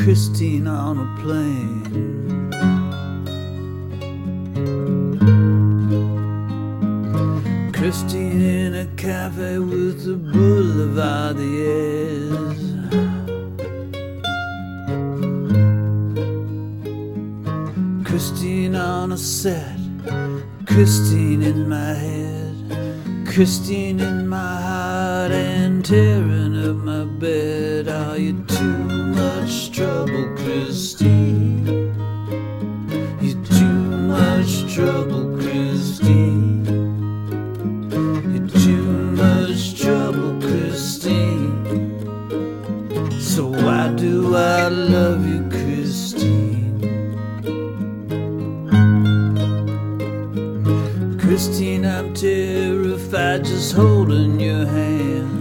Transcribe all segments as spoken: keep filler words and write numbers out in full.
Christine on a plane. Christine in a cafe with the boulevardiers. Christine on a set, Christine in my head, Christine in my heart and tearing up my bed. Are you too much trouble, Christine? You're too much trouble, Christine. You're too much trouble, Christine. So why do I love you, Christine? Christine, I'm terrified just holding your hand.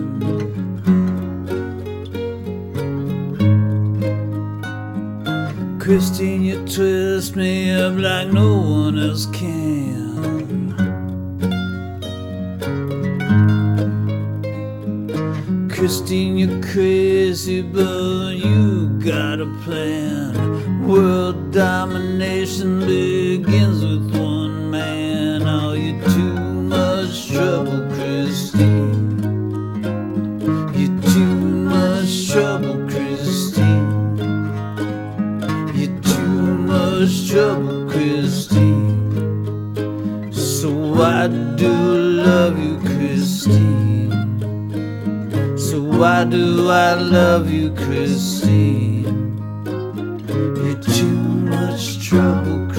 Christine, you twist me up like no one else can. Christine, you're crazy, but you got a plan. World domination begins with one man. Are you too much trouble, Christine? You're too much trouble, Christine. You're too much trouble, Christine. So why do I love you, Christine? So why do I love you, Christine? You're too much trouble, Christine.